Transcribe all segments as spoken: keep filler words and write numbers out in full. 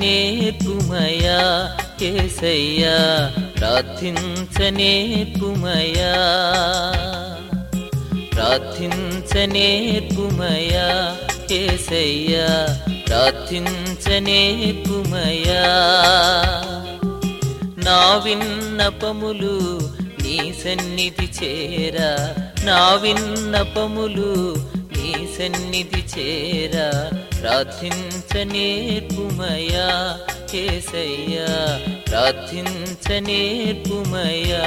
ప్రార్థించనేర్పుమయా యేసయ్యా, ప్రార్థించనేర్పుమయా, ప్రార్థించనేర్పుమయా యేసయ్యా, ప్రార్థించనేర్పుమయా. నా విన్నపములు నీ సన్నిధి చేరా, నా విన్నపములు నీ సన్నిధి చేరా, ప్రార్థించనేర్పుమయా యేసయ్యా, ప్రార్థించనేర్పుమయా.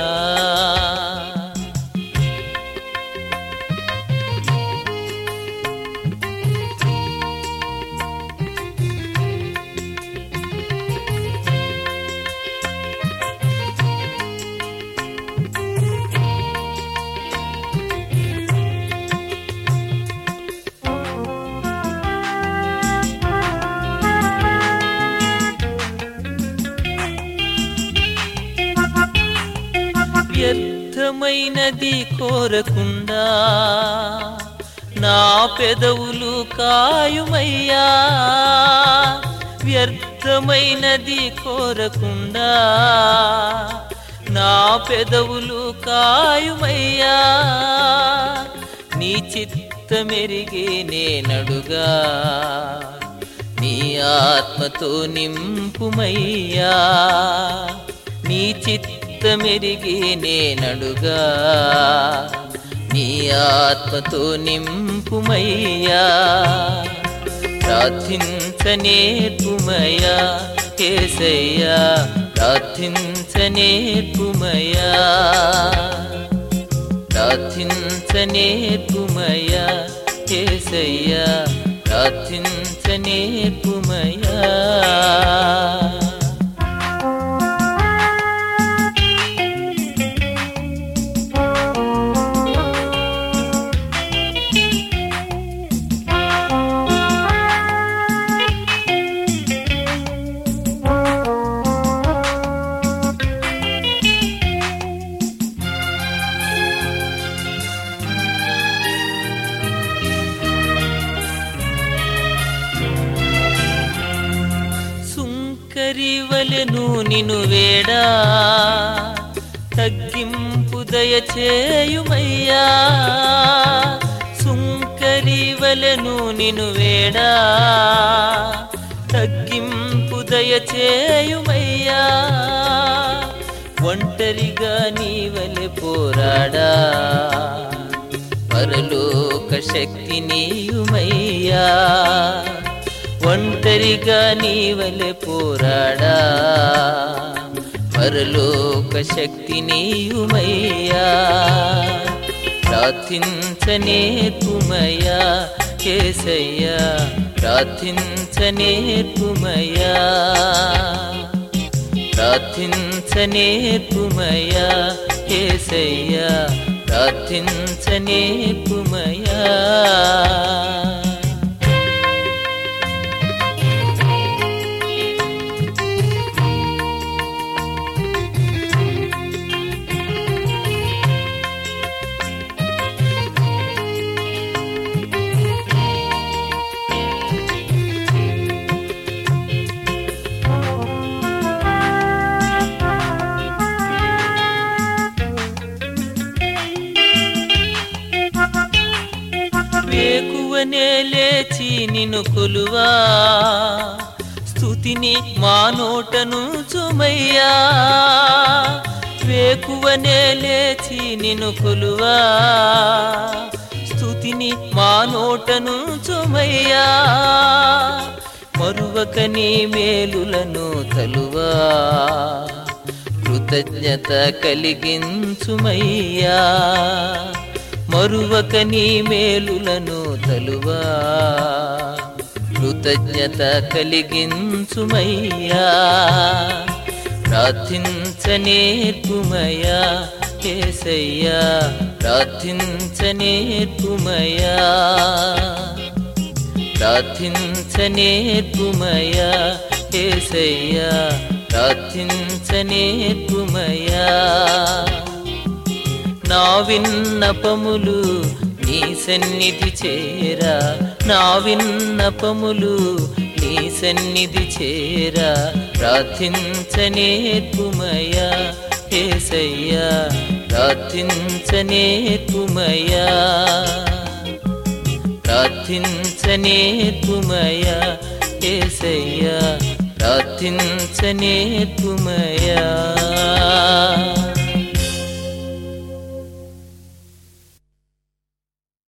వ్యర్థమైనది కోరకుండా నా పెదవులు కాయుమయ్యా, వ్యర్థమైనది కోరకుండా నా పెదవులు కాయుమయ్యా. నీ చిత్తమెరిగే నేనడుగా, నీ ఆత్మతో నింపుమయ్యా, నీ చిత్తమెరిగి నేనడుగా, నీ ఆత్మతో నింపుమయ్యా. ప్రార్థించనేర్పుమయా యేసయ్యా, ప్రార్థించనేర్పుమయా, ప్రార్థించనేర్పుమయా యేసయ్యా, ప్రార్థించనేర్పుమయా. సుంకరివలెను నిను వేడా, తగ్గింపు దయచేయుమయ్యా, సుంకరివలెను నిను వేడా, తగ్గింపు దయచేయుమయ్యా. ఒంటరిగా నీవలె పోరాడా, పరలోక శక్తి నీయుమయ్యా, ఒంటరిగా నీవలె పోరాడా, పరలోక శక్తి నీయుమయ్యా. ప్రార్థించనేర్పుమయా యేసయ్యా, ప్రార్థించనేర్పుమయా, ప్రార్థించనేర్పుమయా యేసయ్యా, ప్రార్థించనేర్పుమయా. వేకువనే లేచి నిన్ను కొలువా, స్తుతిని మా నోటను చుమయ్యా, వేకువనే లేచి నిన్ను కొలువా, స్తుతిని మా నోటను చుమయ్యా. మరువక నీ మేలులను తలువా, కృతజ్ఞత కలిగించుమయ్యా, మరువక నీ మేలులను తలువా, కృతజ్ఞత కలిగించుమయ్యా. ప్రార్థించనేర్పుమయా యేసయ్యా, ప్రార్థించనేర్పుమయా, ప్రార్థించనేర్పుమయా యేసయ్యా, ప్రార్థించనేర్పుమయా. నా విన్నపములు నీ సన్నిధి చేరా, నా విన్నపములు నీ సన్నిధి చేరా ప్రార్థించనేర్పుమయా యేసయ్యా ప్రార్థించనేర్పుమయా ప్రార్థించనేర్పుమయా యేసయ్యా ప్రార్థించనేర్పుమయా.